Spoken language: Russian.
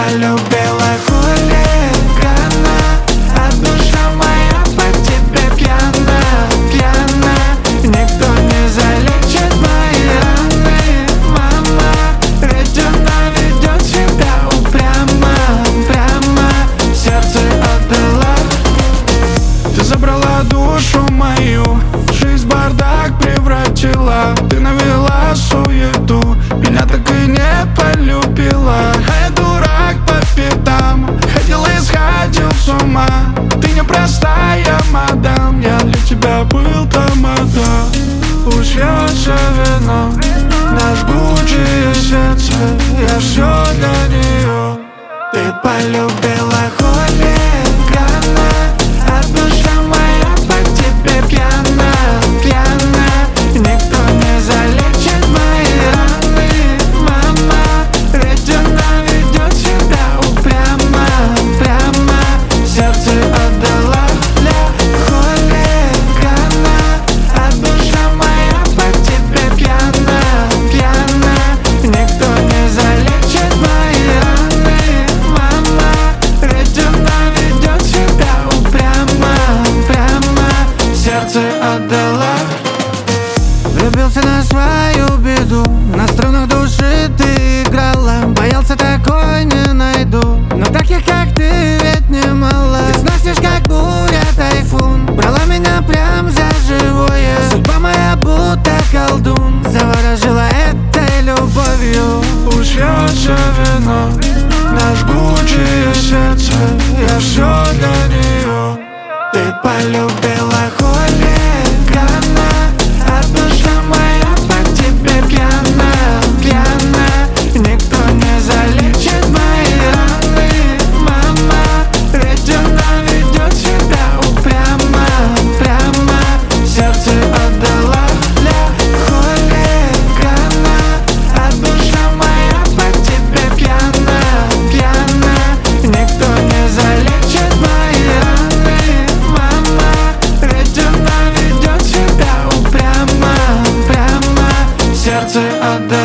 полюбила хулигана, а душа моя по тебе пьяна, пьяна. Никто не залечит мои раны, мама, ведь она ведет себя упрямо, прямо. Сердце отдала. Ты забрала душу мою, жизнь в бардак превратила. Ты навела суету, меня так и не полюбила. А я дурак по пятам, ходил и сходил с ума. Ты непростая, мадам, я для тебя был тамада. Пусть льется вино на жгучее сердце, я все для нее. Ты полюбила хулигана, а душа моя по тебе пьяна, пьяна. Никто не залечит мои раны, мама, ведь она ведет себя упрямо, прямо. Сердце отдала для хулигана, а душа моя по тебе пьяна, пьяна. Никто не залечит мои раны, мама, ведь она ведет себя упрямо, прямо. Сердце отдала. Влюбился на свою беду, на струнах души ты играла. Боялся, такой не найду, но таких, как ты, ведь немало. Ты сносишь, как буря, тайфун, брала меня прям за живое. Судьба моя будто колдун заворожила этой любовью. Пусть льется вино на жгучее сердце, я все для нее. Ты полюбила хулигана, а душа моя по тебе пьяна, пьяна. Никто не залечит мои раны, мама, ведь она ведет себя упрямо, прямо. Сердце отдала для хулигана, а душа моя по тебе пьяна, пьяна. Никто не залечит мои раны, мама, ведь она ведет себя упрямо, прямо. Сердце отдала.